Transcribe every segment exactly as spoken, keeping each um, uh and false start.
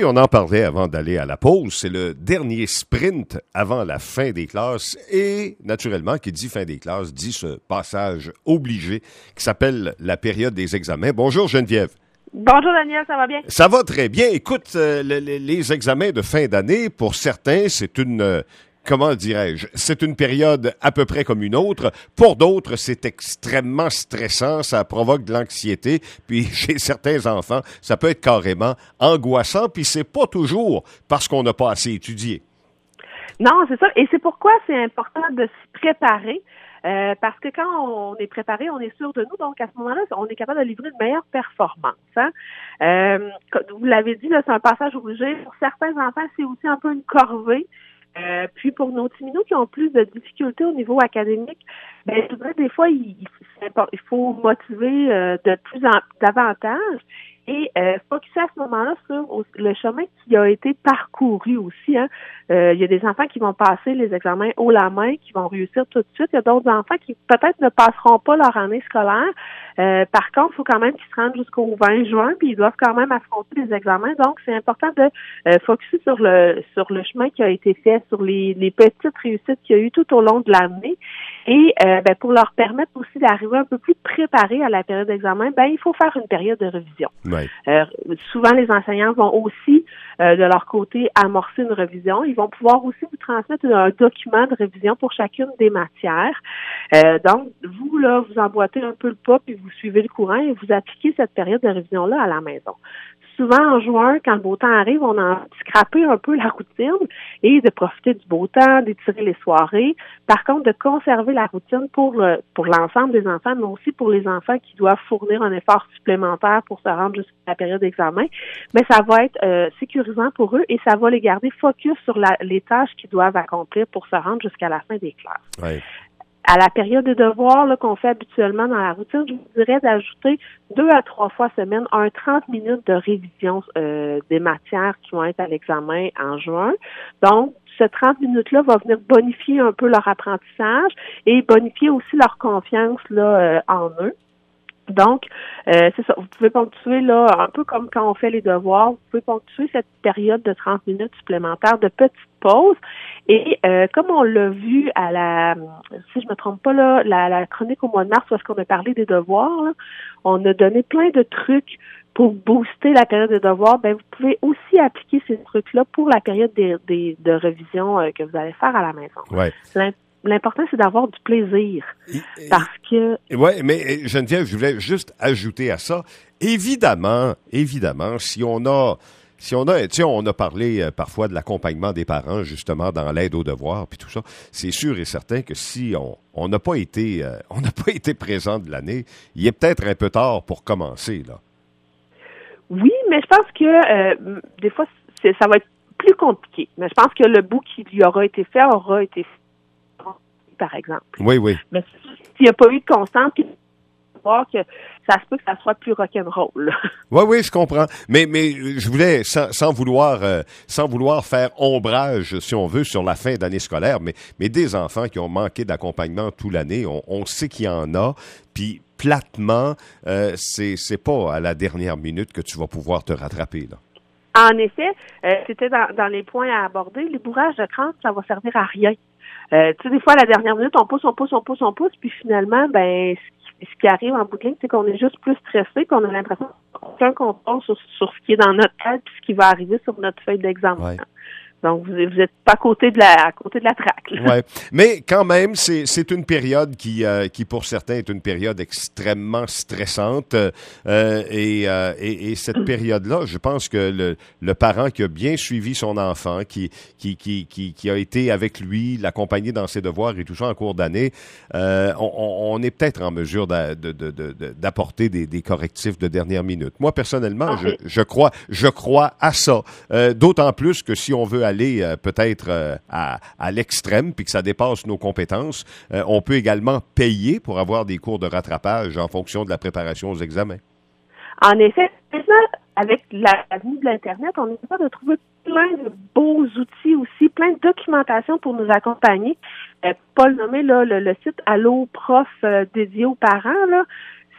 Oui, on en parlait avant d'aller à la pause. C'est le dernier sprint avant la fin des classes. Et, naturellement, qui dit fin des classes, dit ce passage obligé qui s'appelle la période des examens. Bonjour Geneviève. Bonjour Daniel, ça va bien? Ça va très bien. Écoute, euh, le, le, les examens de fin d'année, pour certains, c'est une... Euh, comment dirais-je, c'est une période à peu près comme une autre. Pour d'autres, c'est extrêmement stressant, ça provoque de l'anxiété. Puis chez certains enfants, ça peut être carrément angoissant, puis c'est pas toujours parce qu'on n'a pas assez étudié. Non, c'est ça. Et c'est pourquoi c'est important de se préparer. Euh, parce que quand on est préparé, on est sûr de nous. Donc, à ce moment-là, on est capable de livrer une meilleure performance. Hein? Euh, vous l'avez dit, là, c'est un passage obligé. Pour certains enfants, c'est aussi un peu une corvée. Euh, puis pour nos timinos qui ont plus de difficultés au niveau académique, ben je voudrais des fois il, il faut motiver euh, de plus en davantage et euh, focuser à ce moment-là sur au, le chemin qui a été parcouru aussi. Hein. Euh, il y a des enfants qui vont passer les examens haut la main, qui vont réussir tout de suite. Il y a d'autres enfants qui peut-être ne passeront pas leur année scolaire. Euh, par contre, il faut quand même qu'ils se rendent jusqu'au vingt juin, puis ils doivent quand même affronter les examens. Donc, c'est important de euh, focuser sur le sur le chemin qui a été fait, sur les, les petites réussites qu'il y a eu tout au long de l'année. Et euh, ben, pour leur permettre aussi d'arriver un peu plus préparés à la période d'examen, ben il faut faire une période de révision. Ouais. Euh, souvent, les enseignants vont aussi, euh, de leur côté, amorcer une révision. Ils vont pouvoir aussi vous transmettre un document de révision pour chacune des matières. Euh, donc, vous, là, vous emboîtez un peu le pas, puis vous suivez le courant et vous appliquez cette période de révision-là à la maison. Souvent, en juin, quand le beau temps arrive, on a scrappé un peu la routine et de profiter du beau temps, d'étirer les soirées. Par contre, de conserver la routine pour le, pour l'ensemble des enfants, mais aussi pour les enfants qui doivent fournir un effort supplémentaire pour se rendre jusqu'à la période d'examen. Mais ça va être euh, sécurisant pour eux et ça va les garder focus sur la, les tâches qu'ils doivent accomplir pour se rendre jusqu'à la fin des classes. Ouais. À la période de devoirs là, qu'on fait habituellement dans la routine, je vous dirais d'ajouter deux à trois fois semaine un trente minutes de révision euh, des matières qui vont être à l'examen en juin. Donc, ce trente minutes-là va venir bonifier un peu leur apprentissage et bonifier aussi leur confiance là euh, en eux. Donc, euh, c'est ça, vous pouvez ponctuer là, un peu comme quand on fait les devoirs, vous pouvez ponctuer cette période de trente minutes supplémentaires de petites pauses. Et euh, comme on l'a vu à la, si je me trompe pas là, la, la chronique au mois de mars, parce qu'on a parlé des devoirs, là, on a donné plein de trucs pour booster la période des devoirs. Ben, vous pouvez aussi appliquer ces trucs-là pour la période des, des, de révision euh, que vous allez faire à la maison. Ouais. L'important, c'est d'avoir du plaisir. Et, parce que... Oui, mais Geneviève, je voulais juste ajouter à ça. Évidemment, évidemment, si on a... Si on a, tu sais, on a parlé euh, parfois de l'accompagnement des parents, justement, dans l'aide aux devoirs, puis tout ça. C'est sûr et certain que si on on n'a pas été, euh, on n'a pas été présent de l'année, il est peut-être un peu tard pour commencer, là. Oui, mais je pense que euh, des fois, c'est, ça va être plus compliqué. Mais je pense que le bout qui lui aura été fait aura été fait, par exemple. Oui, oui. Mais s'il n'y a pas eu de constante, puis voir que ça se peut que ça soit plus rock'n'roll. Oui, oui, je comprends. Mais, mais je voulais, sans, sans vouloir, euh, sans vouloir faire ombrage, si on veut, sur la fin d'année scolaire, mais, mais des enfants qui ont manqué d'accompagnement toute l'année, on, on sait qu'il y en a, puis platement, euh, c'est, c'est pas à la dernière minute que tu vas pouvoir te rattraper, là. En effet, euh, c'était dans, dans les points à aborder. Les bourrages de crâne, ça va servir à rien. Euh, tu sais, des fois, à la dernière minute, on pousse, on pousse, on pousse, on pousse, puis finalement, ben, ce qui arrive en bout de ligne, c'est qu'on est juste plus stressé, qu'on a l'impression qu'on n'a aucun contrôle sur, sur ce qui est dans notre tête puis ce qui va arriver sur notre feuille d'examen. Ouais. Donc, vous vous êtes pas à côté de la à côté de la traque. Oui, mais quand même, c'est c'est une période qui euh, qui pour certains est une période extrêmement stressante euh, et, euh, et et cette période-là, je pense que le le parent qui a bien suivi son enfant, qui qui qui qui, qui a été avec lui, l'accompagner dans ses devoirs et tout ça en cours d'année, euh, on, on est peut-être en mesure de, de, de, de, d'apporter des, des correctifs de dernière minute. Moi personnellement, okay. je je crois je crois à ça. Euh, d'autant plus que si on veut aller aller euh, peut-être euh, à, à l'extrême puis que ça dépasse nos compétences, euh, on peut également payer pour avoir des cours de rattrapage en fonction de la préparation aux examens. En effet, avec l'avenue de l'Internet, on est capable de trouver plein de beaux outils aussi, plein de documentation pour nous accompagner. Euh, pas le nommer, là, le, le site Allo Prof euh, dédié aux parents, là,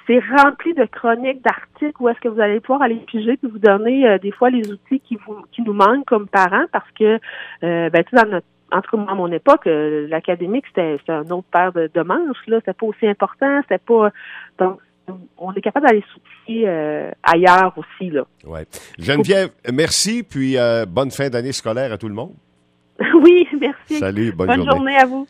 c'est rempli de chroniques, d'articles où est-ce que vous allez pouvoir aller piger puis vous donner euh, des fois les outils qui vous qui nous manquent comme parents parce que euh, ben tu sais, dans notre en tout cas, à mon époque, euh, l'académique, c'était, c'était un autre paire de, de manches, là. C'était pas aussi important, c'était pas. Donc, on est capable d'aller s'outiller euh, ailleurs aussi, là. Oui. Geneviève, merci, puis euh, bonne fin d'année scolaire à tout le monde. Oui, merci. Salut, bonne, bonne journée. journée à vous.